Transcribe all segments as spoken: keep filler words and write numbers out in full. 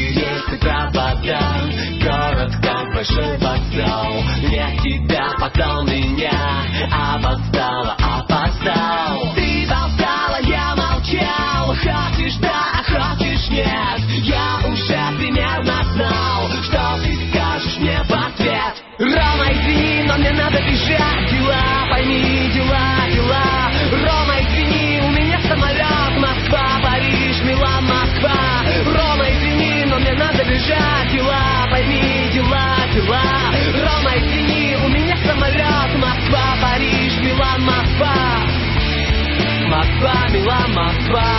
есть и провода. Город как большой вокзал. Нет тебя, потом меня. Опоздала, опоздал. Ты болтала, я молчал. Хочешь да, хочешь нет. Я уже примерно знал, что ты скажешь мне в ответ. Рома, извини, но мне надо бежать. Дела, пойми, дела, дела. Рома, извини, у меня самолет. Москва, Париж, Милан, Москва. Рома, извини, но мне надо бежать. Дела, пойми, дела, дела. Рома, извини, у меня самолет. Москва, Париж, Милан, Москва. Москва, Милан, Москва.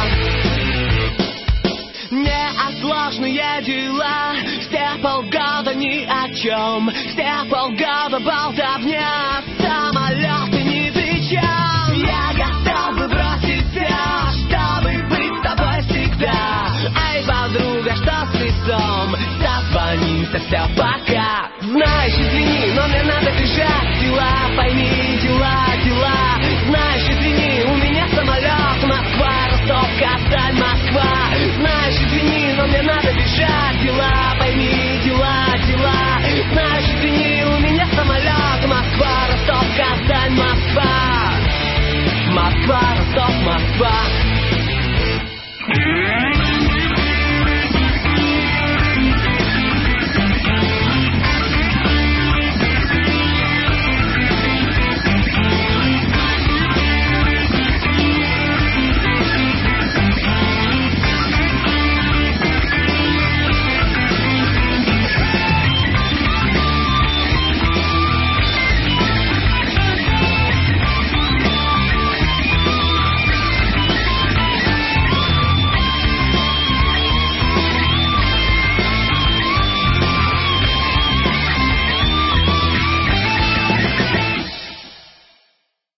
Неотложные дела. Все полгода ни о чем. Все полгода болтовня. Самолеты ни при чем. Я готов бы бросить все, чтобы быть с тобой всегда. Эй, подруга, что с лицом? Созвонимся, все по